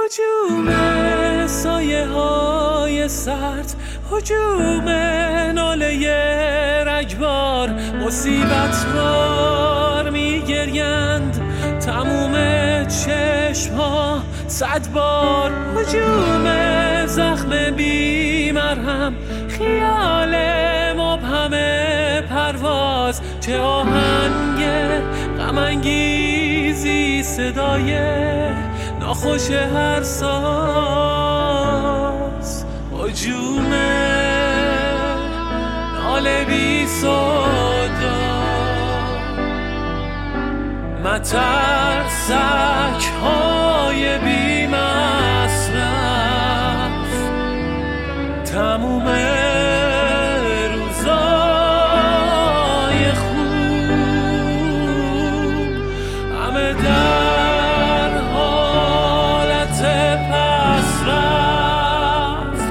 هجوم سایه های سرد، هجوم ناله رگبار، مصیبت بار میگریند تموم چشم ها 100 بار. هجوم زخم بی مرهم، خیال مبهم پرواز، چه آهنگ غم انگیزی، صدای ناخوش هر ساز. هجوم ناله بی صدا، مترسک های بی مصرف، تموم روزای خوب همه در حالت پس رفت.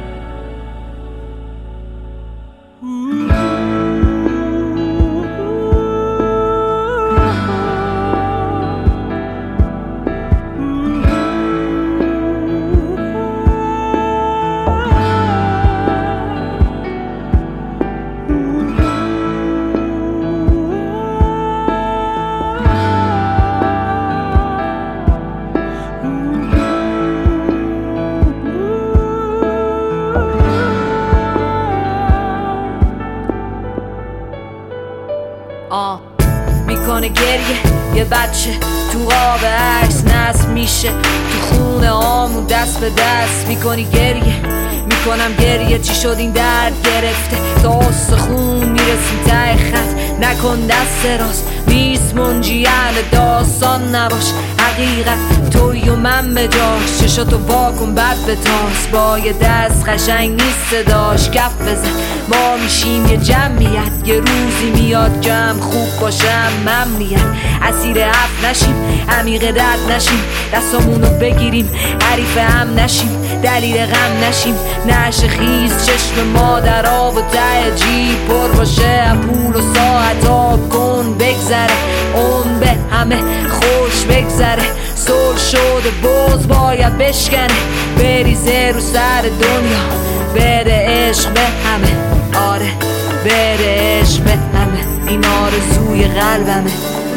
میکنه گریه یه بچه تو آب عکس نصب میشه، تو خونه آمون دست به دست میکنی گریه. میکنم گریه چی شد این درد گرفته، تا استخون میرسیم ته خط. نکن دست راست نیست منجیان داستان نباش، حقیقت توی و من به جاش. چشاتو واکن بد بتاس، با یه دست قشنگ نیست صداش. کف بزن ما میشیم یه جمعیت، یه روزی میاد جمع خوب باشم ممنیت. اسیر حرف نشیم عمیق درد نشیم، دستامونو بگیریم حریف هم نشیم، دلیل غم نشیم نشه خیز. چشم ما در آب و ته جیب پر باشه، پول و ساعت آب کن بگذره، اون به همه خوش بگذره. صلح شده باز باید بشکنه، بریزه رو سر دنیا، بده عشق به همه. آره بده عشق به همه، این آرزوی قلبمه.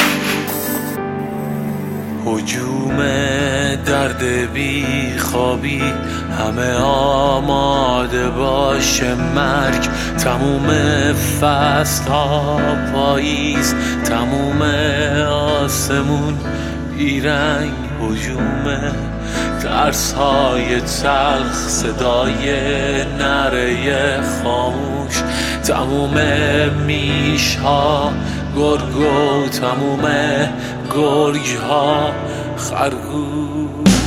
هجوم درد بی خوابی، همه آماده باشه مرگ. تموم فصل ها پاییز، تموم آسمون بیرنگ. هجوم ترس های تلخ، صدای نره خاموش، تموم میش ها گرگو، تموم گرگ ها خرگوش.